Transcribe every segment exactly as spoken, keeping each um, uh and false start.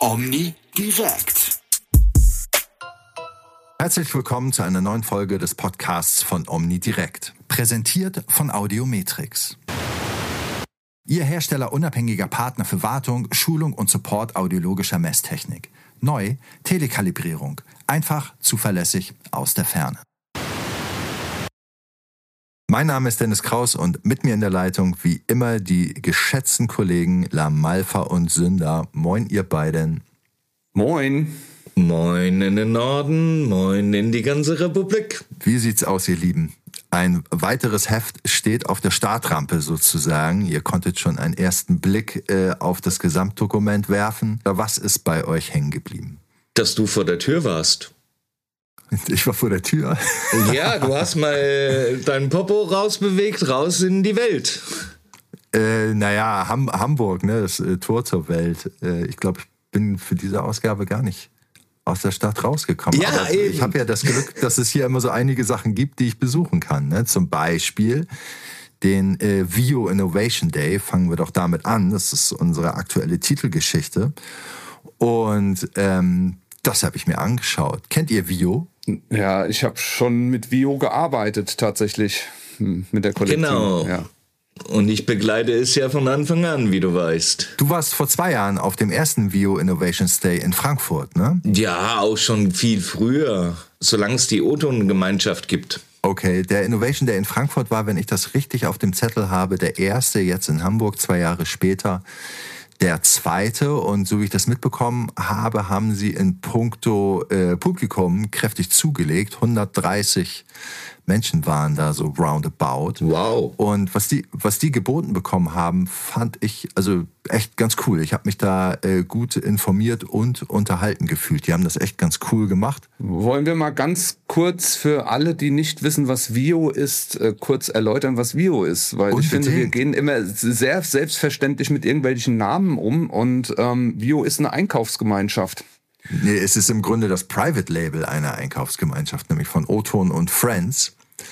Omni direkt. Herzlich willkommen zu einer neuen Folge des Podcasts von Omni direkt. Präsentiert von Audiometrix. Ihr Hersteller unabhängiger Partner für Wartung, Schulung und Support audiologischer Messtechnik. Neu, Telekalibrierung. Einfach, zuverlässig, aus der Ferne. Mein Name ist Dennis Kraus und mit mir in der Leitung wie immer die geschätzten Kollegen La Malfa und Sünder. Moin ihr beiden. Moin. Moin in den Norden, moin in die ganze Republik. Wie sieht's aus, ihr Lieben? Ein weiteres Heft steht auf der Startrampe sozusagen. Ihr konntet schon einen ersten Blick äh, auf das Gesamtdokument werfen. Was ist bei euch hängen geblieben? Dass du vor der Tür warst. Ich war vor der Tür. Ja, du hast mal deinen Popo rausbewegt, raus in die Welt. Äh, naja, Ham- Hamburg, ne, das äh, Tor zur Welt. Äh, ich glaube, ich bin für diese Ausgabe gar nicht aus der Stadt rausgekommen. Ja, aber eben. Ich habe ja das Glück, dass es hier immer so einige Sachen gibt, die ich besuchen kann. Ne? Zum Beispiel den äh, Vio Innovation Day. Fangen wir doch damit an. Das ist unsere aktuelle Titelgeschichte. Und ähm, das habe ich mir angeschaut. Kennt ihr Vio? Ja, ich habe schon mit Vio gearbeitet tatsächlich, mit der Kollektion. Genau. Ja. Und ich begleite es ja von Anfang an, wie du weißt. Du warst vor zwei Jahren auf dem ersten Vio Innovations Day in Frankfurt, ne? Ja, auch schon viel früher, solange es die O-Ton-Gemeinschaft gibt. Okay, der Innovation Day in Frankfurt war, wenn ich das richtig auf dem Zettel habe, der erste, jetzt in Hamburg, zwei Jahre später, der zweite. Und so wie ich das mitbekommen habe, haben sie in puncto äh, Publikum kräftig zugelegt. hundertdreißig Menschen waren da so roundabout. Wow. Und was die, was die geboten bekommen haben, fand ich also echt ganz cool. Ich habe mich da äh, gut informiert und unterhalten gefühlt. Die haben das echt ganz cool gemacht. Wollen wir mal ganz kurz für alle, die nicht wissen, was Vio ist, äh, kurz erläutern, was Vio ist? Weil Unbedingt. ich finde, wir gehen immer sehr selbstverständlich mit irgendwelchen Namen um und ähm, Vio ist eine Einkaufsgemeinschaft. Nee, es ist im Grunde das Private Label einer Einkaufsgemeinschaft, nämlich von O-Ton und Friends.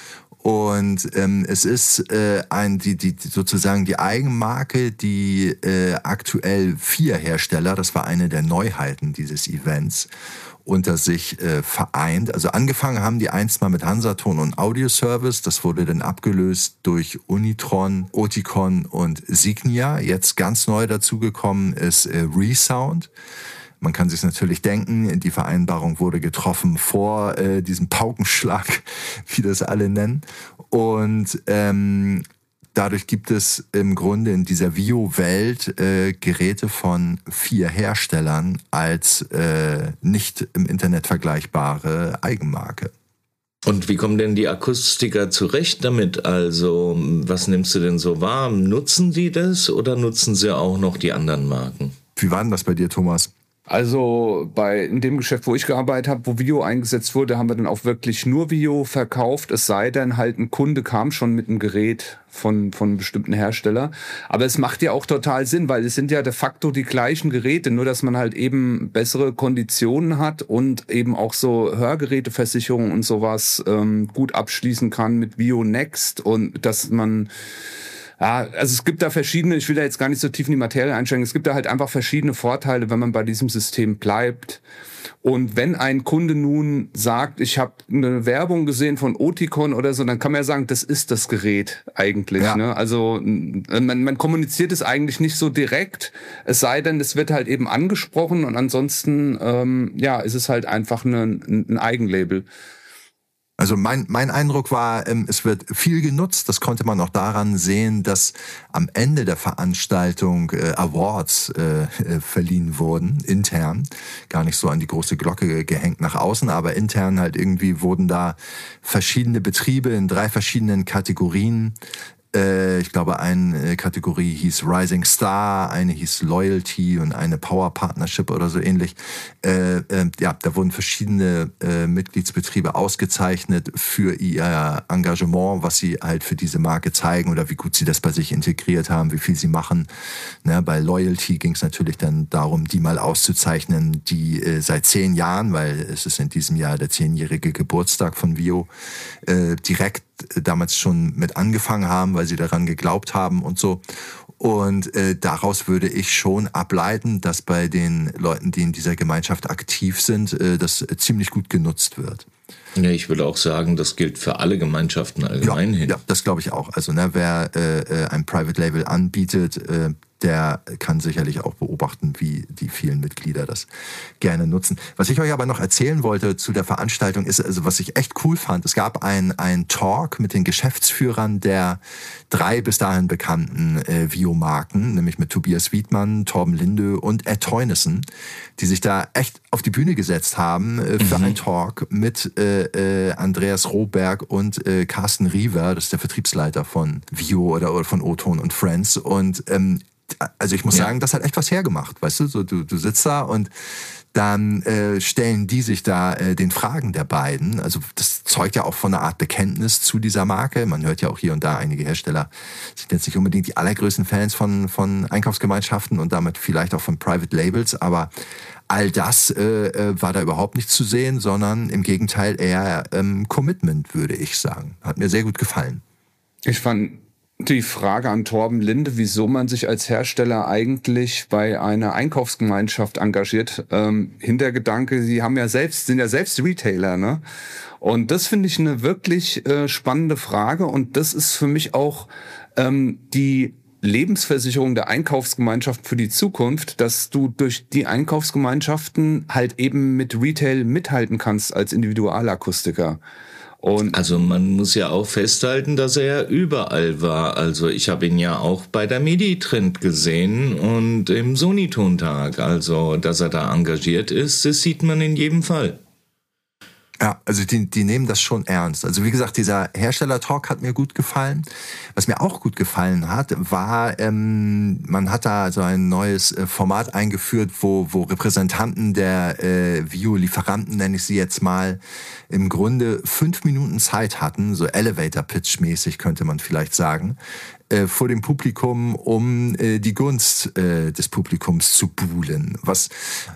Und ähm, es ist äh, ein, die, die, sozusagen die Eigenmarke, die äh, aktuell vier Hersteller, das war eine der Neuheiten dieses Events, unter sich äh, vereint. Also angefangen haben die einst mal mit Hansaton und Audioservice. Das wurde dann abgelöst durch Unitron, Oticon und Signia. Jetzt ganz neu dazugekommen ist äh, Resound. Man kann sich natürlich denken, die Vereinbarung wurde getroffen vor äh, diesem Paukenschlag, wie das alle nennen. Und ähm, dadurch gibt es im Grunde in dieser Vio-Welt äh, Geräte von vier Herstellern als äh, nicht im Internet vergleichbare Eigenmarke. Und wie kommen denn die Akustiker zurecht damit? Also, was nimmst du denn so wahr? Nutzen die das oder nutzen sie auch noch die anderen Marken? Wie war denn das bei dir, Thomas? Also bei in dem Geschäft, wo ich gearbeitet habe, wo Vio eingesetzt wurde, haben wir dann auch wirklich nur Vio verkauft. Es sei denn, halt ein Kunde kam schon mit einem Gerät von von einem bestimmten Hersteller. Aber es macht ja auch total Sinn, weil es sind ja de facto die gleichen Geräte, nur dass man halt eben bessere Konditionen hat und eben auch so Hörgeräteversicherungen und sowas ähm, gut abschließen kann mit Vio Next und dass man Ja, also es gibt da verschiedene, ich will da jetzt gar nicht so tief in die Materie einsteigen, es gibt da halt einfach verschiedene Vorteile, wenn man bei diesem System bleibt. Und wenn ein Kunde nun sagt, ich habe eine Werbung gesehen von Oticon oder so, dann kann man ja sagen, das ist das Gerät eigentlich. Ja. Ne? Also man, man kommuniziert es eigentlich nicht so direkt, es sei denn, es wird halt eben angesprochen und ansonsten ähm, ja, ist es halt einfach eine, ein Eigenlabel. Also mein, mein Eindruck war, ähm, es wird viel genutzt. Das konnte man auch daran sehen, dass am Ende der Veranstaltung äh, Awards äh, äh, verliehen wurden, intern. Gar nicht so an die große Glocke gehängt nach außen, aber intern halt irgendwie wurden da verschiedene Betriebe in drei verschiedenen Kategorien. Äh, ich glaube, eine Kategorie hieß Rising Star, eine hieß Loyalty und eine Power Partnership oder so ähnlich. Äh, äh, ja, da wurden verschiedene äh, Mitgliedsbetriebe ausgezeichnet für ihr Engagement, was sie halt für diese Marke zeigen oder wie gut sie das bei sich integriert haben, wie viel sie machen. Ne, bei Loyalty ging es natürlich dann darum, die mal auszuzeichnen, die äh, seit zehn Jahren, weil es ist in diesem Jahr der zehnjährige Geburtstag von Vio, äh, direkt damals schon mit angefangen haben, weil sie daran geglaubt haben und so. Und äh, daraus würde ich schon ableiten, dass bei den Leuten, die in dieser Gemeinschaft aktiv sind, äh, das ziemlich gut genutzt wird. Ja, ich würde auch sagen, das gilt für alle Gemeinschaften allgemein ja, hin. Ja, das glaube ich auch. Also ne, wer äh, ein Private Label anbietet, äh, der kann sicherlich auch beobachten, wie die vielen Mitglieder das gerne nutzen. Was ich euch aber noch erzählen wollte zu der Veranstaltung ist, also was ich echt cool fand, es gab ein, ein Talk mit den Geschäftsführern der drei bis dahin bekannten äh, Vio-Marken, nämlich mit Tobias Wiedmann, Torben Linde und Ed Teunissen, die sich da echt auf die Bühne gesetzt haben äh, für mhm. einen Talk mit äh, äh, Andreas Rohberg und äh, Carsten Riewer, das ist der Vertriebsleiter von Vio oder, oder von O-Ton und Friends. Und ähm, also ich muss ja. sagen, das hat echt was hergemacht, weißt du, so, du, du sitzt da und dann äh, stellen die sich da äh, den Fragen der beiden. Also das zeugt ja auch von einer Art Bekenntnis zu dieser Marke. Man hört ja auch hier und da, einige Hersteller sind jetzt nicht unbedingt die allergrößten Fans von, von Einkaufsgemeinschaften und damit vielleicht auch von Private Labels, aber all das äh, war da überhaupt nicht zu sehen, sondern im Gegenteil eher ähm, Commitment, würde ich sagen. Hat mir sehr gut gefallen. Ich fand die Frage an Torben Linde, wieso man sich als Hersteller eigentlich bei einer Einkaufsgemeinschaft engagiert. Ähm, Hintergedanke, sie haben ja selbst, sind ja selbst Retailer, ne? Und das finde ich eine wirklich äh, spannende Frage. Und das ist für mich auch ähm, die Lebensversicherung der Einkaufsgemeinschaft für die Zukunft, dass du durch die Einkaufsgemeinschaften halt eben mit Retail mithalten kannst als Individualakustiker. Und also man muss ja auch festhalten, dass er ja überall war. Also ich habe ihn ja auch bei der Medi-Trend gesehen und im Sony-Tontag. Also dass er da engagiert ist, das sieht man in jedem Fall. Ja, also die, die nehmen das schon ernst. Also wie gesagt, dieser Hersteller-Talk hat mir gut gefallen. Was mir auch gut gefallen hat, war, ähm, man hat da so ein neues äh, Format eingeführt, wo, wo Repräsentanten der äh, Vio-Lieferanten, nenne ich sie jetzt mal, im Grunde fünf Minuten Zeit hatten, so Elevator-Pitch-mäßig könnte man vielleicht sagen, äh, vor dem Publikum, um äh, die Gunst äh, des Publikums zu buhlen. Was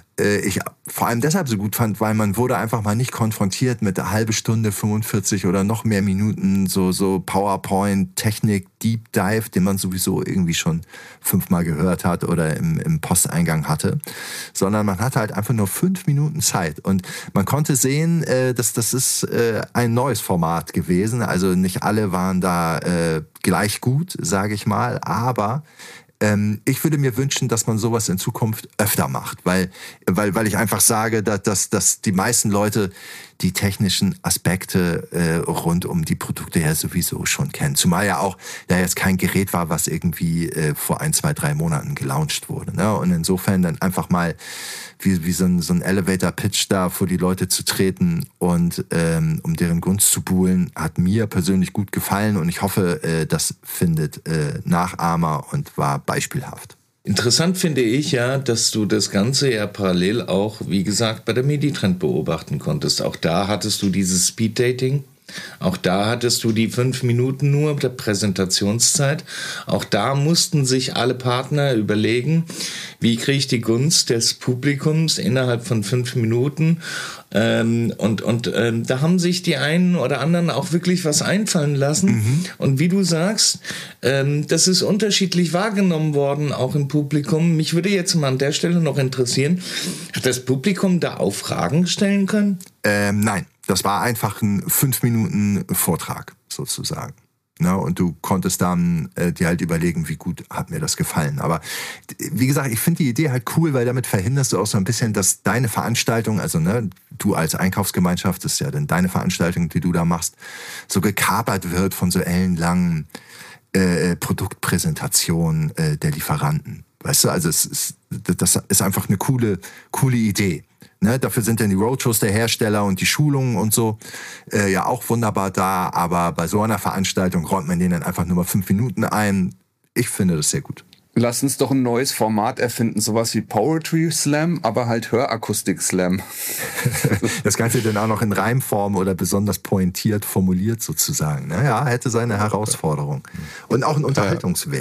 ich vor allem deshalb so gut fand, weil man wurde einfach mal nicht konfrontiert mit einer halbe Stunde, fünfundvierzig oder noch mehr Minuten so so PowerPoint, Technik, Deep Dive, den man sowieso irgendwie schon fünfmal gehört hat oder im, im Posteingang hatte, sondern man hatte halt einfach nur fünf Minuten Zeit und man konnte sehen, äh, dass das ist äh, ein neues Format gewesen, also nicht alle waren da äh, gleich gut, sage ich mal, aber Ähm, ich würde mir wünschen, dass man sowas in Zukunft öfter macht, weil, weil, weil ich einfach sage, dass, dass, dass die meisten Leute die technischen Aspekte äh, rund um die Produkte ja sowieso schon kennen. Zumal ja auch ja jetzt kein Gerät war, was irgendwie äh, vor ein, zwei, drei Monaten gelauncht wurde. Ne? Und insofern dann einfach mal wie, wie so ein, so ein Elevator-Pitch da vor die Leute zu treten und ähm, um deren Gunst zu buhlen, hat mir persönlich gut gefallen und ich hoffe, äh, das findet äh, Nachahmer und war beispielhaft. Interessant finde ich ja, dass du das Ganze ja parallel auch, wie gesagt, bei der Medi-Trend beobachten konntest. Auch da hattest du dieses Speed-Dating. Auch da hattest du die fünf Minuten nur der Präsentationszeit. Auch da mussten sich alle Partner überlegen, wie kriege ich die Gunst des Publikums innerhalb von fünf Minuten. Ähm, und und ähm, da haben sich die einen oder anderen auch wirklich was einfallen lassen. Mhm. Und wie du sagst, ähm, das ist unterschiedlich wahrgenommen worden, auch im Publikum. Mich würde jetzt mal an der Stelle noch interessieren, hat das Publikum da auch Fragen stellen können? Ähm, nein. Das war einfach ein fünf Minuten Vortrag sozusagen. Ja, und du konntest dann äh, dir halt überlegen, wie gut hat mir das gefallen. Aber wie gesagt, ich finde die Idee halt cool, weil damit verhinderst du auch so ein bisschen, dass deine Veranstaltung, also ne, du als Einkaufsgemeinschaft, das ist ja dann deine Veranstaltung, die du da machst, so gekapert wird von so ellenlangen äh, Produktpräsentationen äh, der Lieferanten. Weißt du, also es ist, das ist einfach eine coole, coole Idee. Ne, dafür sind dann die Roadshows der Hersteller und die Schulungen und so äh, ja auch wunderbar da, aber bei so einer Veranstaltung räumt man denen dann einfach nur mal fünf Minuten ein. Ich finde das sehr gut. Lass uns doch ein neues Format erfinden, sowas wie Poetry Slam, aber halt Hörakustik Slam. Das Ganze dann auch noch in Reimform oder besonders pointiert formuliert sozusagen. Naja, hätte seine Herausforderung. Und auch einen Unterhaltungswert.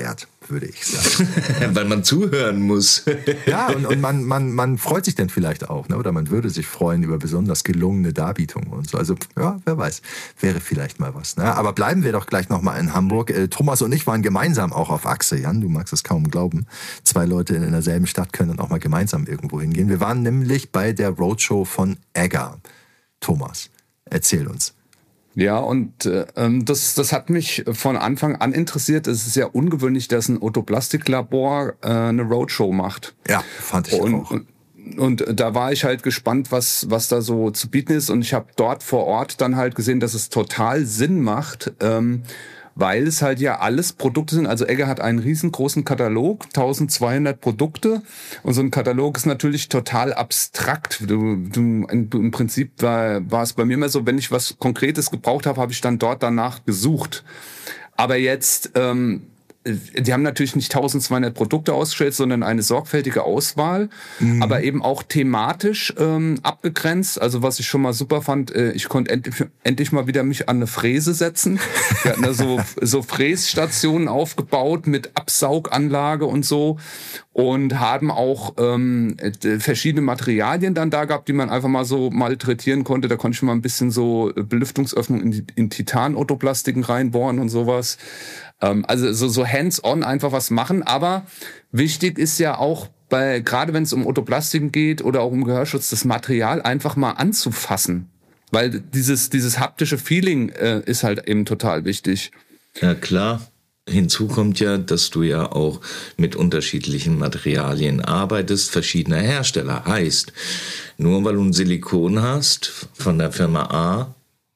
würde ich sagen. Weil man zuhören muss. Ja, und, und man, man, man freut sich dann vielleicht auch, ne? Oder man würde sich freuen über besonders gelungene Darbietungen und so. Also, ja, wer weiß, wäre vielleicht mal was. Ne? Aber bleiben wir doch gleich nochmal in Hamburg. Äh, Thomas und ich waren gemeinsam auch auf Achse, Jan, du magst es kaum glauben. Zwei Leute in derselben Stadt können dann auch mal gemeinsam irgendwo hingehen. Wir waren nämlich bei der Roadshow von Egger. Thomas, erzähl uns. Ja, und äh, das, das hat mich von Anfang an interessiert. Es ist sehr ungewöhnlich, dass ein Autoplastiklabor äh, eine Roadshow macht. Ja, fand ich und, auch. Und, und da war ich halt gespannt, was, was da so zu bieten ist. Und ich habe dort vor Ort dann halt gesehen, dass es total Sinn macht, ähm, weil es halt ja alles Produkte sind. Also Egger hat einen riesengroßen Katalog, eintausendzweihundert Produkte. Und so ein Katalog ist natürlich total abstrakt. Du, du, im Prinzip war, war es bei mir immer so, wenn ich was Konkretes gebraucht habe, habe ich dann dort danach gesucht. Aber jetzt, ähm, die haben natürlich nicht eintausendzweihundert Produkte ausgestellt, sondern eine sorgfältige Auswahl, mhm. aber eben auch thematisch ähm, abgegrenzt. Also was ich schon mal super fand, äh, ich konnte endlich, endlich mal wieder mich an eine Fräse setzen. Wir hatten da so, so Frässtationen aufgebaut mit Absauganlage und so und haben auch ähm, verschiedene Materialien dann da gehabt, die man einfach mal so malträtieren konnte. Da konnte ich mal ein bisschen so Belüftungsöffnung in, in Titan-Autoplastiken reinbohren und sowas. Also so, so hands-on einfach was machen, aber wichtig ist ja auch, bei, gerade wenn es um Autoplastiken geht oder auch um Gehörschutz, das Material einfach mal anzufassen, weil dieses, dieses haptische Feeling äh, ist halt eben total wichtig. Ja, klar. Hinzu kommt ja, dass du ja auch mit unterschiedlichen Materialien arbeitest, verschiedener Hersteller. Heißt, nur weil du ein Silikon hast von der Firma A,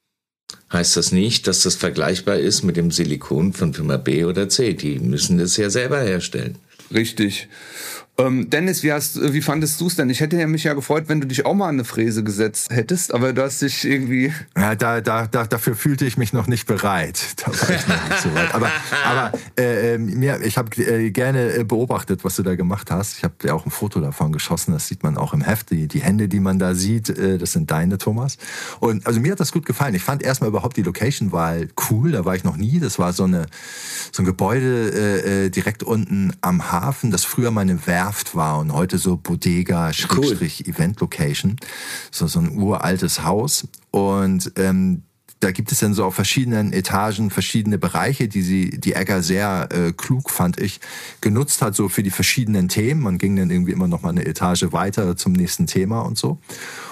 heißt das nicht, dass das vergleichbar ist mit dem Silikon von Firma B oder C. Die müssen das ja selber herstellen. Richtig. Ähm, Dennis, wie, hast, wie fandest du es denn? Ich hätte ja mich ja gefreut, wenn du dich auch mal an eine Fräse gesetzt hättest, aber du hast dich irgendwie... Ja, da, da, da, dafür fühlte ich mich noch nicht bereit. Da war ich noch nicht so weit. Aber, aber äh, mir, ich habe äh, gerne beobachtet, was du da gemacht hast. Ich habe ja auch ein Foto davon geschossen, das sieht man auch im Heft. Die, die Hände, die man da sieht, äh, das sind deine, Thomas. Und also mir hat das gut gefallen. Ich fand erstmal überhaupt die Location-Wahl cool, da war ich noch nie. Das war so, eine, so ein Gebäude äh, direkt unten am Hafen, das früher mal eine Werft war und heute so Bodega, Schrägstrich, cool. Event-Location. So, so ein uraltes Haus. Und ähm, da gibt es dann so auf verschiedenen Etagen verschiedene Bereiche, die sie, die Egger sehr äh, klug, fand ich, genutzt hat, so für die verschiedenen Themen. Man ging dann irgendwie immer noch mal eine Etage weiter zum nächsten Thema und so.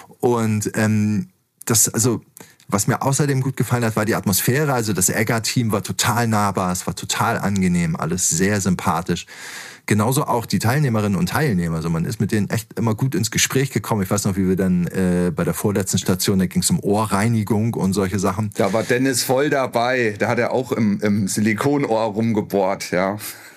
Und ähm, das, also... Was mir außerdem gut gefallen hat, war die Atmosphäre. Also das Egger-Team war total nahbar, es war total angenehm, alles sehr sympathisch. Genauso auch die Teilnehmerinnen und Teilnehmer. Also man ist mit denen echt immer gut ins Gespräch gekommen. Ich weiß noch, wie wir dann äh, bei der vorletzten Station, da ging es um Ohrreinigung und solche Sachen. Da war Dennis voll dabei. Da hat er auch im, im Silikonohr rumgebohrt, ja.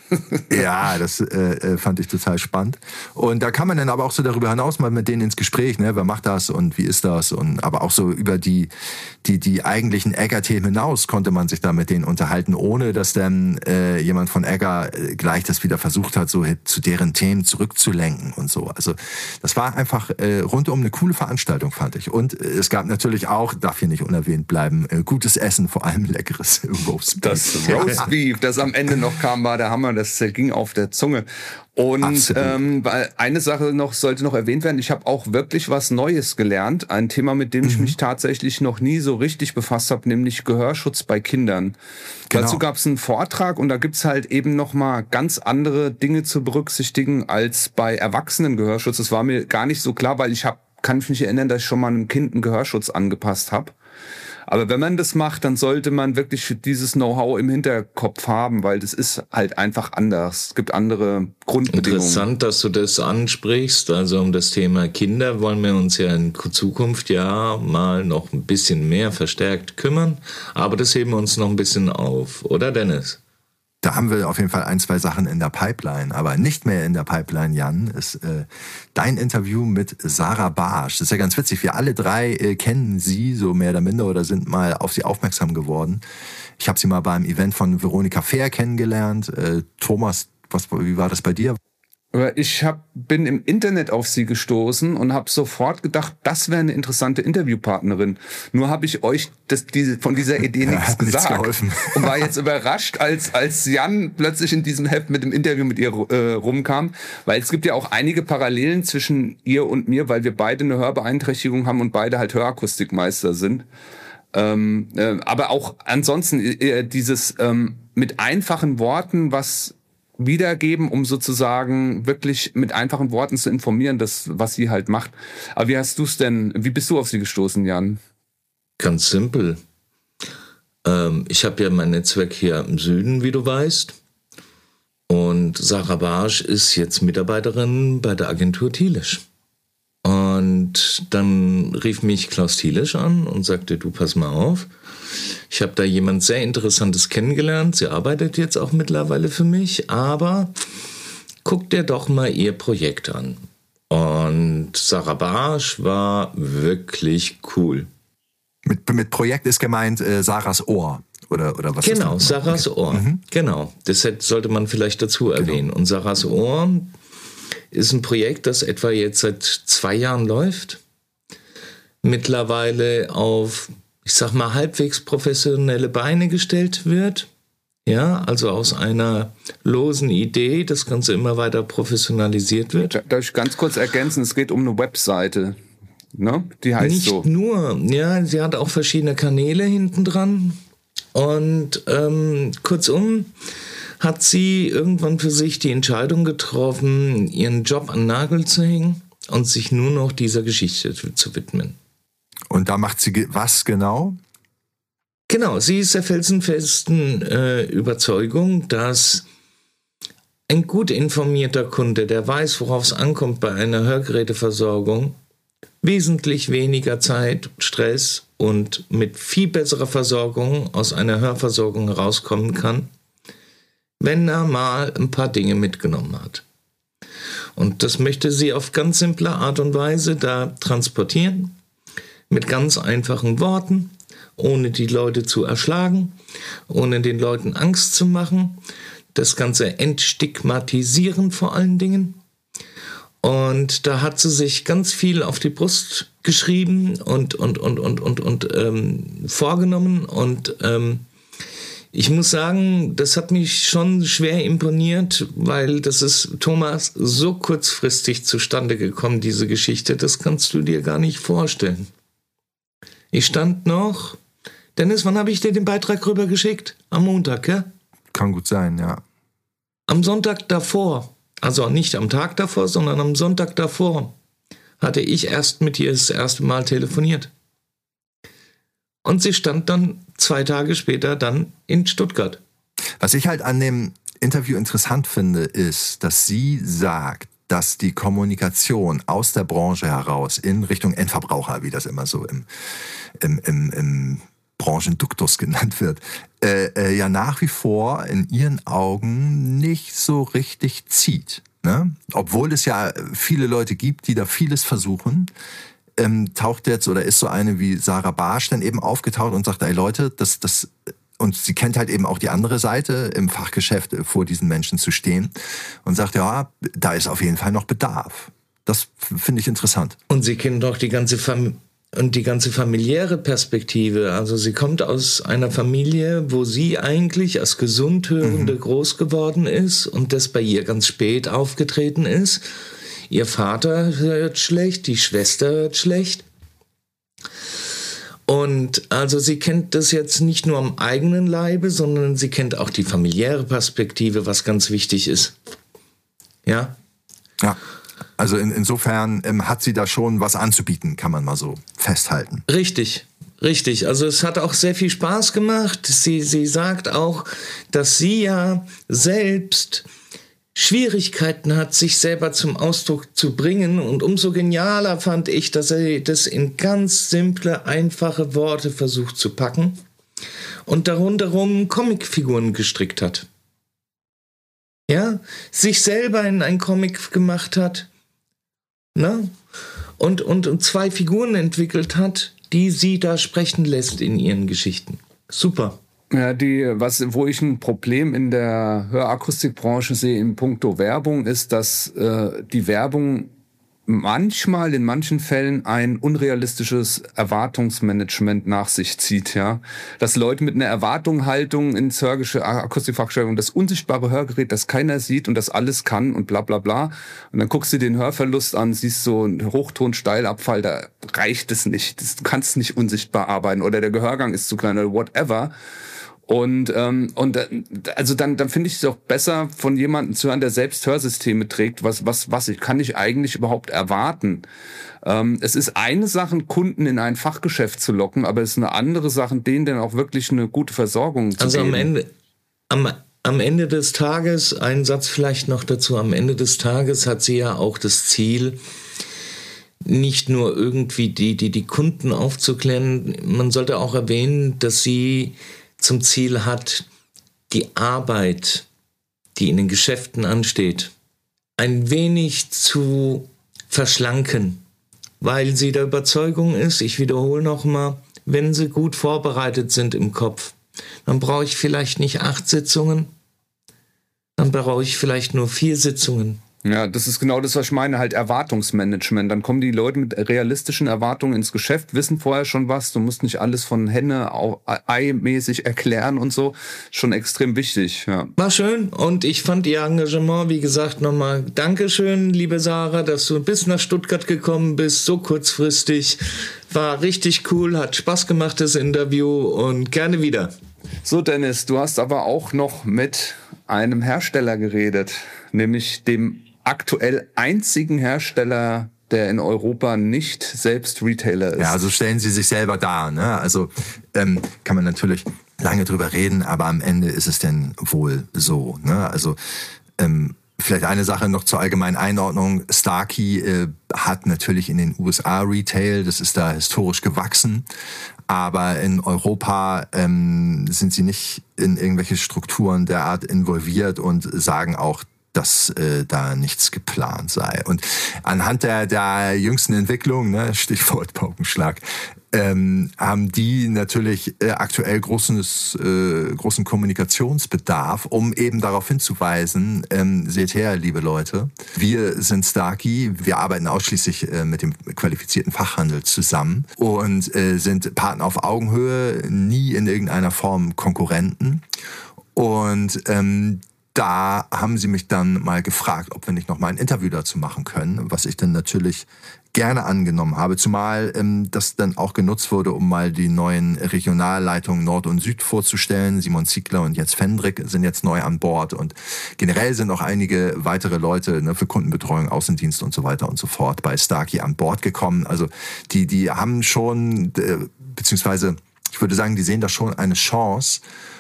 Ja, das äh, fand ich total spannend. Und da kann man dann aber auch so darüber hinaus mal mit denen ins Gespräch, ne? Wer macht das und wie ist das? Und aber auch so über die, die, die eigentlichen Egger-Themen hinaus konnte man sich da mit denen unterhalten, ohne dass dann äh, jemand von Egger äh, gleich das wieder versucht hat, so zu deren Themen zurückzulenken und so. Also das war einfach äh, rundum eine coole Veranstaltung, fand ich. Und äh, es gab natürlich auch, darf hier nicht unerwähnt bleiben, äh, gutes Essen, vor allem leckeres Roastbeef. Das Roastbeef, das am Ende noch kam, war der Hammer. Das ging auf der Zunge. Und ähm, eine Sache noch sollte noch erwähnt werden. Ich habe auch wirklich was Neues gelernt. Ein Thema, mit dem mhm. ich mich tatsächlich noch nie so richtig befasst habe, nämlich Gehörschutz bei Kindern. Genau. Dazu gab es einen Vortrag und da gibt's halt eben noch mal ganz andere Dinge zu berücksichtigen als bei Erwachsenen Gehörschutz. Das war mir gar nicht so klar, weil ich hab, kann mich nicht erinnern, dass ich schon mal einem Kind einen Gehörschutz angepasst habe. Aber wenn man das macht, dann sollte man wirklich dieses Know-how im Hinterkopf haben, weil das ist halt einfach anders. Es gibt andere Grundbedingungen. Interessant, dass du das ansprichst. Also um das Thema Kinder wollen wir uns ja in Zukunft ja mal noch ein bisschen mehr verstärkt kümmern. Aber das heben wir uns noch ein bisschen auf, oder Dennis? Da haben wir auf jeden Fall ein, zwei Sachen in der Pipeline. Aber nicht mehr in der Pipeline, Jan, ist äh, dein Interview mit Sarah Barsch. Das ist ja ganz witzig. Wir alle drei äh, kennen sie so mehr oder minder oder sind mal auf sie aufmerksam geworden. Ich habe sie mal beim Event von Veronika Fehr kennengelernt. Äh, Thomas, was, wie war das bei dir? Ich hab, bin im Internet auf sie gestoßen und habe sofort gedacht, das wäre eine interessante Interviewpartnerin. Nur habe ich euch das, diese, von dieser Idee Ja, nichts hat nichts gesagt. geholfen. Und war jetzt überrascht, als, als Jan plötzlich in diesem Heft mit dem Interview mit ihr äh, rumkam. Weil es gibt ja auch einige Parallelen zwischen ihr und mir, weil wir beide eine Hörbeeinträchtigung haben und beide halt Hörakustikmeister sind. Ähm, äh, aber auch ansonsten äh, dieses ähm, mit einfachen Worten was wiedergeben, um sozusagen wirklich mit einfachen Worten zu informieren, das, was sie halt macht. Aber wie hast du es denn, wie bist du auf sie gestoßen, Jan? Ganz simpel. Ähm, ich habe ja mein Netzwerk hier im Süden, wie du weißt. Und Sarah Barsch ist jetzt Mitarbeiterin bei der Agentur Thielisch. Und dann rief mich Klaus Thielisch an und sagte, du, pass mal auf. Ich habe da jemand sehr Interessantes kennengelernt. Sie arbeitet jetzt auch mittlerweile für mich, aber guck dir doch mal ihr Projekt an. Und Sarah Barsch war wirklich cool. Mit, mit Projekt ist gemeint äh, Sarahs Ohr. Oder, oder was genau, ist das? Sarahs Okay. Ohr. Mhm. Genau, das sollte man vielleicht dazu erwähnen. Genau. Und Sarahs Ohr ist ein Projekt, das etwa jetzt seit zwei Jahren läuft. Mittlerweile auf, ich sag mal, halbwegs professionelle Beine gestellt wird. Ja, also aus einer losen Idee das Ganze immer weiter professionalisiert wird. Darf ich ganz kurz ergänzen, es geht um eine Webseite, ne? Die heißt Nicht so. nur, ja, sie hat auch verschiedene Kanäle hinten dran. Und ähm, kurzum hat sie irgendwann für sich die Entscheidung getroffen, ihren Job an den Nagel zu hängen und sich nur noch dieser Geschichte zu widmen. Und da macht sie ge- was genau? Genau, sie ist der felsenfesten äh, Überzeugung, dass ein gut informierter Kunde, der weiß, worauf es ankommt bei einer Hörgeräteversorgung, wesentlich weniger Zeit, Stress und mit viel besserer Versorgung aus einer Hörversorgung herauskommen kann, wenn er mal ein paar Dinge mitgenommen hat. Und das möchte sie auf ganz simple Art und Weise da transportieren, mit ganz einfachen Worten, ohne die Leute zu erschlagen, ohne den Leuten Angst zu machen, das Ganze entstigmatisieren vor allen Dingen. Und da hat sie sich ganz viel auf die Brust geschrieben und, und, und, und, und, und ähm, vorgenommen. Und ähm, ich muss sagen, das hat mich schon schwer imponiert, weil das ist, Thomas, so kurzfristig zustande gekommen, diese Geschichte. Das kannst du dir gar nicht vorstellen. Ich stand noch... Dennis, wann habe ich dir den Beitrag rüber geschickt? Am Montag, ja? Kann gut sein, ja. Am Sonntag davor, also nicht am Tag davor, sondern am Sonntag davor, hatte ich erst mit ihr das erste Mal telefoniert. Und sie stand dann zwei Tage später dann in Stuttgart. Was ich halt an dem Interview interessant finde, ist, dass sie sagt, dass die Kommunikation aus der Branche heraus in Richtung Endverbraucher, wie das immer so im, im, im, im Branchenduktus genannt wird, äh, äh, ja nach wie vor in ihren Augen nicht so richtig zieht. Ne? Obwohl es ja viele Leute gibt, die da vieles versuchen, ähm, taucht jetzt oder ist so eine wie Sarah Barsch dann eben aufgetaucht und sagt, ey Leute, das, das, und sie kennt halt eben auch die andere Seite im Fachgeschäft, vor diesen Menschen zu stehen und sagt, ja, da ist auf jeden Fall noch Bedarf. Das finde ich interessant. Und sie kennt doch die ganze Familie. Und die ganze familiäre Perspektive, also sie kommt aus einer Familie, wo sie eigentlich als Gesundhörende mhm. groß geworden ist und das bei ihr ganz spät aufgetreten ist. Ihr Vater hört schlecht, die Schwester hört schlecht. Und also sie kennt das jetzt nicht nur am eigenen Leibe, sondern sie kennt auch die familiäre Perspektive, was ganz wichtig ist. Ja? Ja. Also in, insofern ähm, hat sie da schon was anzubieten, kann man mal so festhalten. Richtig, richtig. Also es hat auch sehr viel Spaß gemacht. Sie, sie sagt auch, dass sie ja selbst Schwierigkeiten hat, sich selber zum Ausdruck zu bringen. Und umso genialer fand ich, dass sie das in ganz simple, einfache Worte versucht zu packen und darunter Comicfiguren gestrickt hat. Ja, sich selber in einen Comic gemacht hat. Ne? Und, und, und zwei Figuren entwickelt hat, die sie da sprechen lässt in ihren Geschichten. Super. Ja, die, was, wo ich ein Problem in der Hörakustikbranche sehe in puncto Werbung, ist, dass äh, die Werbung manchmal in manchen Fällen ein unrealistisches Erwartungsmanagement nach sich zieht, ja. Dass Leute mit einer Erwartungshaltung ins Hörgeschäft, Akustikfachgeschäft, das unsichtbare Hörgerät, das keiner sieht und das alles kann und bla bla bla. Und dann guckst du den Hörverlust an, siehst so einen Hochton-Steilabfall, da reicht es nicht. Du kannst nicht unsichtbar arbeiten oder der Gehörgang ist zu klein oder whatever. Und ähm, und also dann dann finde ich es auch besser, von jemandem zu hören, der selbst Hörsysteme trägt. Was was was ich kann ich eigentlich überhaupt erwarten? Ähm, es ist eine Sache, Kunden in ein Fachgeschäft zu locken, aber es ist eine andere Sache, denen dann auch wirklich eine gute Versorgung zu also geben. Also am Ende am am Ende des Tages, ein Satz vielleicht noch dazu, am Ende des Tages hat sie ja auch das Ziel, nicht nur irgendwie die die die Kunden aufzuklären. Man sollte auch erwähnen, dass sie zum Ziel hat, die Arbeit, die in den Geschäften ansteht, ein wenig zu verschlanken, weil sie der Überzeugung ist, ich wiederhole nochmal, wenn sie gut vorbereitet sind im Kopf, dann brauche ich vielleicht nicht acht Sitzungen, dann brauche ich vielleicht nur vier Sitzungen. Ja, das ist genau das, was ich meine, halt Erwartungsmanagement. Dann kommen die Leute mit realistischen Erwartungen ins Geschäft, wissen vorher schon was, du musst nicht alles von Henne auf Ei-mäßig erklären und so. Schon extrem wichtig, ja. War schön und ich fand Ihr Engagement, wie gesagt, nochmal Dankeschön, liebe Sarah, dass du bis nach Stuttgart gekommen bist, so kurzfristig. War richtig cool, hat Spaß gemacht, das Interview und gerne wieder. So, Dennis, du hast aber auch noch mit einem Hersteller geredet, nämlich dem aktuell einzigen Hersteller, der in Europa nicht selbst Retailer ist. Ja, also stellen Sie sich selber dar. Ne? Also ähm, kann man natürlich lange drüber reden, aber am Ende ist es denn wohl so. Ne? Also ähm, vielleicht eine Sache noch zur allgemeinen Einordnung. Starkey äh, hat natürlich in den U S A Retail, das ist da historisch gewachsen, aber in Europa ähm, sind sie nicht in irgendwelche Strukturen derart involviert und sagen auch, dass äh, da nichts geplant sei. Und anhand der, der jüngsten Entwicklung, ne, Stichwort Paukenschlag, ähm, haben die natürlich äh, aktuell großes, äh, großen Kommunikationsbedarf, um eben darauf hinzuweisen, ähm, seht her, liebe Leute, wir sind Starkey, wir arbeiten ausschließlich äh, mit dem qualifizierten Fachhandel zusammen und äh, sind Partner auf Augenhöhe, nie in irgendeiner Form Konkurrenten. Und ähm, da haben sie mich dann mal gefragt, ob wir nicht noch mal ein Interview dazu machen können, was ich dann natürlich gerne angenommen habe, zumal ähm, das dann auch genutzt wurde, um mal die neuen Regionalleitungen Nord und Süd vorzustellen. Simon Ziegler und Jens Fendrick sind jetzt neu an Bord und generell sind auch einige weitere Leute, ne, für Kundenbetreuung, Außendienst und so weiter und so fort bei Starkey an Bord gekommen. Also die, die haben schon, äh, beziehungsweise ich würde sagen, die sehen da schon eine Chance,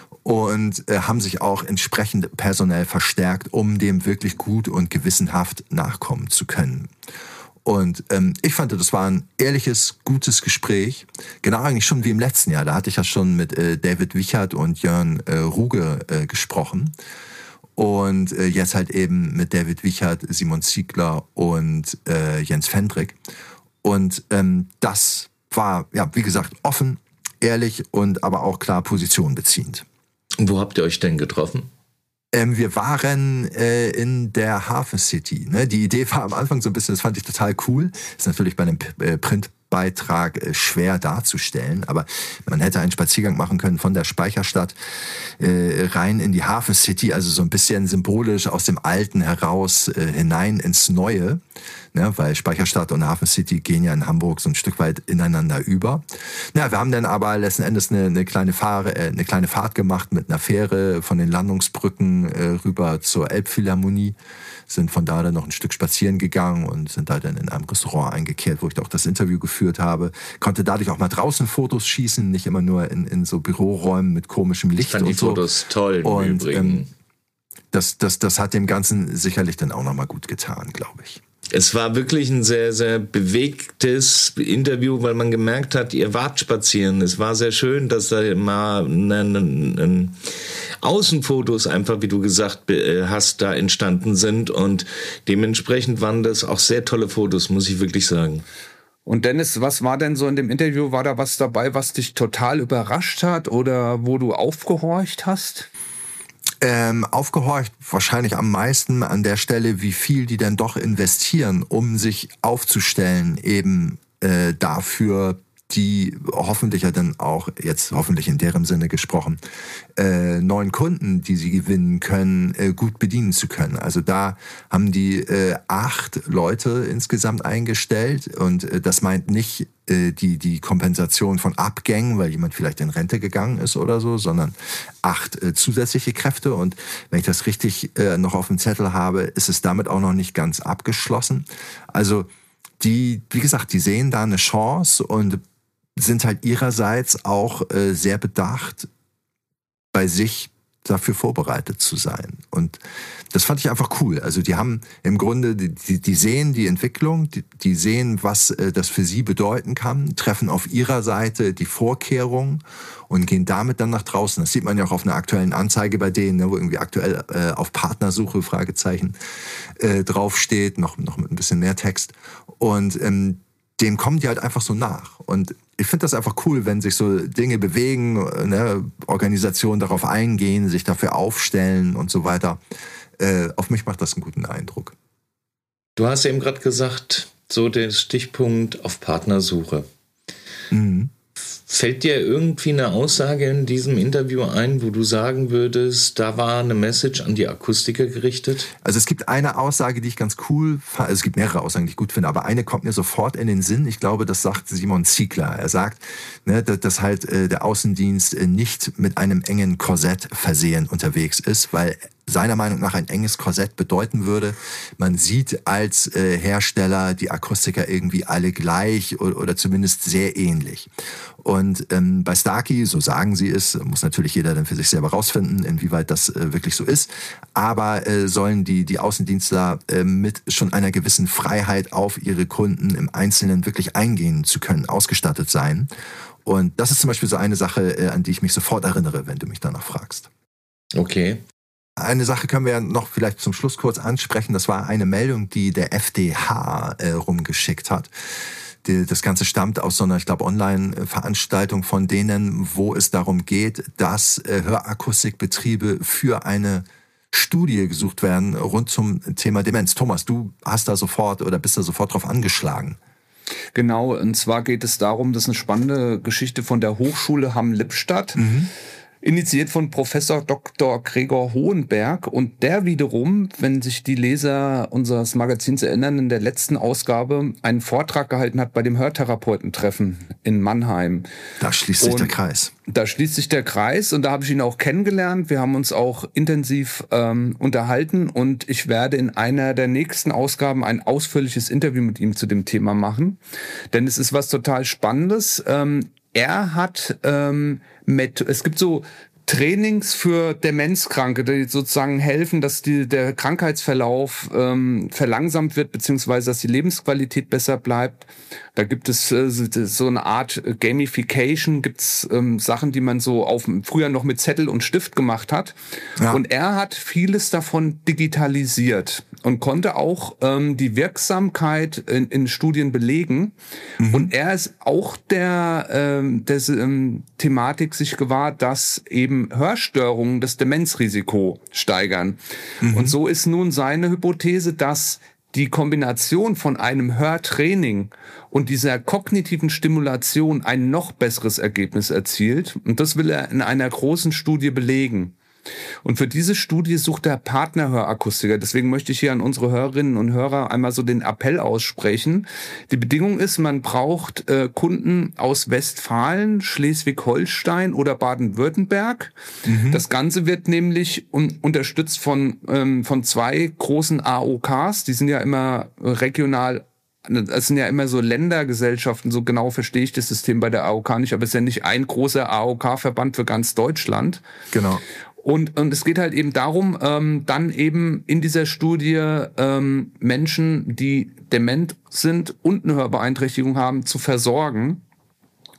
und äh, haben sich auch entsprechend personell verstärkt, um dem wirklich gut und gewissenhaft nachkommen zu können. Und ähm, ich fand, das war ein ehrliches, gutes Gespräch. Genau eigentlich schon wie im letzten Jahr. Da hatte ich ja schon mit äh, David Wichert und Jörn äh, Ruge äh, gesprochen. Und äh, jetzt halt eben mit David Wichert, Simon Ziegler und äh, Jens Fendrick. Und ähm, das war, ja, wie gesagt, offen, ehrlich und aber auch klar Position beziehend. Wo habt ihr euch denn getroffen? Ähm, wir waren äh, in der Hafen City. Ne? Die Idee war am Anfang so ein bisschen, das fand ich total cool. Ist natürlich bei einem äh, Printbeitrag äh, schwer darzustellen, aber man hätte einen Spaziergang machen können von der Speicherstadt äh, rein in die Hafen City, also so ein bisschen symbolisch aus dem Alten heraus äh, hinein ins Neue. Ne, weil Speicherstadt und Hafen City gehen ja in Hamburg so ein Stück weit ineinander über. Ja, wir haben dann aber letzten Endes eine, eine, kleine Fahre, äh, eine kleine Fahrt gemacht mit einer Fähre von den Landungsbrücken äh, rüber zur Elbphilharmonie, sind von da dann noch ein Stück spazieren gegangen und sind da dann in einem Restaurant eingekehrt, wo ich auch das Interview geführt habe. Konnte dadurch auch mal draußen Fotos schießen, nicht immer nur in, in so Büroräumen mit komischem Licht. Ich fand und die so. Fotos toll im und, Übrigen. Ähm, das, das, das hat dem Ganzen sicherlich dann auch nochmal gut getan, glaube ich. Es war wirklich ein sehr, sehr bewegtes Interview, weil man gemerkt hat, ihr wart spazieren. Es war sehr schön, dass da mal ein, ein Außenfotos einfach, wie du gesagt hast, da entstanden sind. Und dementsprechend waren das auch sehr tolle Fotos, muss ich wirklich sagen. Und Dennis, was war denn so in dem Interview? War da was dabei, was dich total überrascht hat oder wo du aufgehorcht hast? Ähm, aufgehorcht wahrscheinlich am meisten an der Stelle, wie viel die denn doch investieren, um sich aufzustellen, eben äh, dafür, die hoffentlich ja dann auch, jetzt hoffentlich in deren Sinne gesprochen, äh, neuen Kunden, die sie gewinnen können, äh, gut bedienen zu können. Also da haben die äh, acht Leute insgesamt eingestellt und äh, das meint nicht äh, die, die Kompensation von Abgängen, weil jemand vielleicht in Rente gegangen ist oder so, sondern acht äh, zusätzliche Kräfte. Und wenn ich das richtig äh, noch auf dem Zettel habe, ist es damit auch noch nicht ganz abgeschlossen. Also die, wie gesagt, die sehen da eine Chance und sind halt ihrerseits auch äh, sehr bedacht, bei sich dafür vorbereitet zu sein. Und das fand ich einfach cool. Also die haben im Grunde, die, die, die sehen die Entwicklung, die, die sehen, was äh, das für sie bedeuten kann, treffen auf ihrer Seite die Vorkehrungen und gehen damit dann nach draußen. Das sieht man ja auch auf einer aktuellen Anzeige bei denen, ne, wo irgendwie aktuell äh, auf Partnersuche, Fragezeichen, äh, draufsteht, noch, noch mit ein bisschen mehr Text. Und ähm, dem kommen die halt einfach so nach. Und ich finde das einfach cool, wenn sich so Dinge bewegen, ne, Organisationen darauf eingehen, sich dafür aufstellen und so weiter. Äh, auf mich macht das einen guten Eindruck. Du hast eben gerade gesagt, so der Stichpunkt auf Partnersuche. Mhm. Fällt dir irgendwie eine Aussage in diesem Interview ein, wo du sagen würdest, da war eine Message an die Akustiker gerichtet? Also es gibt eine Aussage, die ich ganz cool fand, also es gibt mehrere Aussagen, die ich gut finde, aber eine kommt mir sofort in den Sinn. Ich glaube, das sagt Simon Ziegler. Er sagt, ne, dass, dass halt äh, der Außendienst äh, nicht mit einem engen Korsett versehen unterwegs ist, weil seiner Meinung nach ein enges Korsett bedeuten würde, man sieht als äh, Hersteller die Akustiker irgendwie alle gleich oder, oder zumindest sehr ähnlich. Und ähm, bei Starkey, so sagen sie es, muss natürlich jeder dann für sich selber rausfinden, inwieweit das äh, wirklich so ist, aber äh, sollen die, die Außendienstler äh, mit schon einer gewissen Freiheit auf ihre Kunden im Einzelnen wirklich eingehen zu können, ausgestattet sein. Und das ist zum Beispiel so eine Sache, äh, an die ich mich sofort erinnere, wenn du mich danach fragst. Okay. Eine Sache können wir ja noch vielleicht zum Schluss kurz ansprechen. Das war eine Meldung, die der F D H äh, rumgeschickt hat. Die, das Ganze stammt aus so einer, ich glaube, Online-Veranstaltung von denen, wo es darum geht, dass äh, Hörakustikbetriebe für eine Studie gesucht werden rund zum Thema Demenz. Thomas, du hast da sofort oder bist da sofort drauf angeschlagen. Genau, und zwar geht es darum, das ist eine spannende Geschichte von der Hochschule Hamm-Lippstadt. Mhm. Initiiert von Professor Doktor Gregor Hohenberg, und der wiederum, wenn sich die Leser unseres Magazins erinnern, in der letzten Ausgabe einen Vortrag gehalten hat bei dem Hörtherapeutentreffen in Mannheim. Da schließt sich und der Kreis. Da schließt sich der Kreis und da habe ich ihn auch kennengelernt. Wir haben uns auch intensiv ähm, unterhalten und ich werde in einer der nächsten Ausgaben ein ausführliches Interview mit ihm zu dem Thema machen, denn es ist was total Spannendes. Ähm, er hat ähm, mit, es gibt so Trainings für Demenzkranke, die sozusagen helfen, dass die, der Krankheitsverlauf ähm, verlangsamt wird, beziehungsweise dass die Lebensqualität besser bleibt. Da gibt es äh, so eine Art Gamification, gibt es ähm, Sachen, die man so auf früher noch mit Zettel und Stift gemacht hat. Ja. Und er hat vieles davon digitalisiert und konnte auch ähm, die Wirksamkeit in, in Studien belegen. Mhm. Und er ist auch der, ähm, der ähm, Thematik sich gewahr, dass eben Hörstörungen das Demenzrisiko steigern. Mhm. Und so ist nun seine Hypothese, dass die Kombination von einem Hörtraining und dieser kognitiven Stimulation ein noch besseres Ergebnis erzielt. Und das will er in einer großen Studie belegen. Und für diese Studie sucht er Partnerhörakustiker. Deswegen möchte ich hier an unsere Hörerinnen und Hörer einmal so den Appell aussprechen. Die Bedingung ist, man braucht äh, Kunden aus Westfalen, Schleswig-Holstein oder Baden-Württemberg. Mhm. Das Ganze wird nämlich un- unterstützt von, ähm, von zwei großen A O Ks. Die sind ja immer regional. Es sind ja immer so Ländergesellschaften, so genau verstehe ich das System bei der A O K nicht, aber es ist ja nicht ein großer A O K-Verband für ganz Deutschland. Genau. Und, und es geht halt eben darum, ähm, dann eben in dieser Studie ähm, Menschen, die dement sind und eine Hörbeeinträchtigung haben, zu versorgen.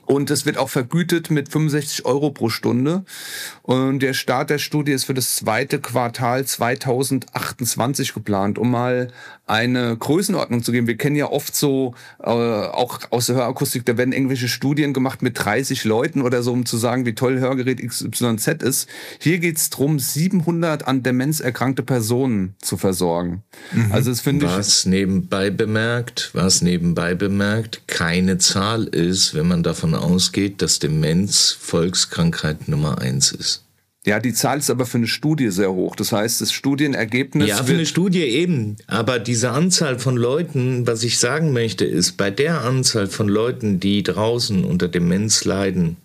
Und es wird auch vergütet mit fünfundsechzig Euro pro Stunde. Und der Start der Studie ist für das zweite Quartal zweitausendachtundzwanzig geplant, um mal eine Größenordnung zu geben. Wir kennen ja oft so, äh, auch aus der Hörakustik, da werden irgendwelche Studien gemacht mit dreißig Leuten oder so, um zu sagen, wie toll Hörgerät X Y Z ist. Hier geht es darum, siebenhundert an Demenz erkrankte Personen zu versorgen. Mhm. Also das finde ich... Was nebenbei bemerkt, was nebenbei bemerkt, keine Zahl ist, wenn man davon ausgeht, dass Demenz Volkskrankheit Nummer eins ist. Ja, die Zahl ist aber für eine Studie sehr hoch. Das heißt, das Studienergebnis... Ja, für eine Studie eben. Aber diese Anzahl von Leuten, was ich sagen möchte, ist, bei der Anzahl von Leuten, die draußen unter Demenz leiden,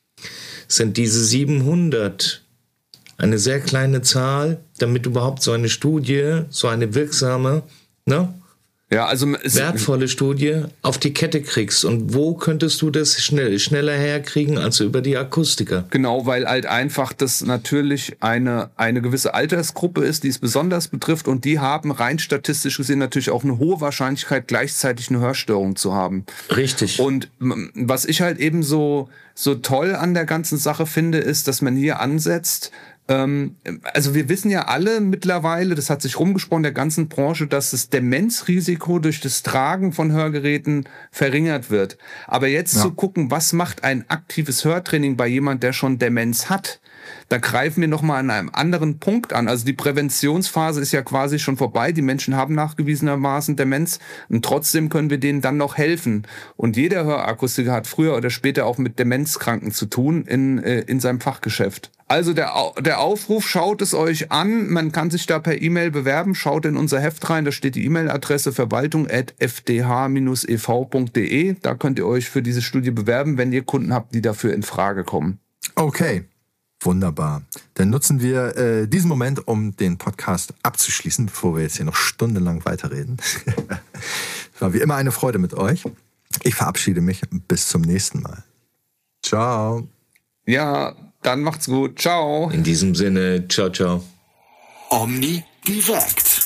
sind diese siebenhundert eine sehr kleine Zahl, damit überhaupt so eine Studie, so eine wirksame, ne? Ja, also wertvolle Studie auf die Kette kriegst. Und wo könntest du das schnell, schneller herkriegen als über die Akustiker? Genau, weil halt einfach das natürlich eine, eine gewisse Altersgruppe ist, die es besonders betrifft. Und die haben rein statistisch gesehen natürlich auch eine hohe Wahrscheinlichkeit, gleichzeitig eine Hörstörung zu haben. Richtig. Und was ich halt eben so, so toll an der ganzen Sache finde, ist, dass man hier ansetzt. Also wir wissen ja alle mittlerweile, das hat sich rumgesprochen, der ganzen Branche, dass das Demenzrisiko durch das Tragen von Hörgeräten verringert wird. Aber jetzt ja. zu gucken, was macht ein aktives Hörtraining bei jemand, der schon Demenz hat, da greifen wir nochmal an einem anderen Punkt an. Also die Präventionsphase ist ja quasi schon vorbei. Die Menschen haben nachgewiesenermaßen Demenz und trotzdem können wir denen dann noch helfen. Und jeder Hörakustiker hat früher oder später auch mit Demenzkranken zu tun in, in seinem Fachgeschäft. Also der, der Aufruf, schaut es euch an. Man kann sich da per E-Mail bewerben. Schaut in unser Heft rein. Da steht die E-Mail-Adresse verwaltung at f d h dash e v punkt d e. Da könnt ihr euch für diese Studie bewerben, wenn ihr Kunden habt, die dafür in Frage kommen. Okay. Wunderbar. Dann nutzen wir äh, diesen Moment, um den Podcast abzuschließen, bevor wir jetzt hier noch stundenlang weiterreden. Es war wie immer eine Freude mit euch. Ich verabschiede mich. Bis zum nächsten Mal. Ciao. Ja, dann macht's gut. Ciao. In diesem Sinne, ciao, ciao. Omni direkt.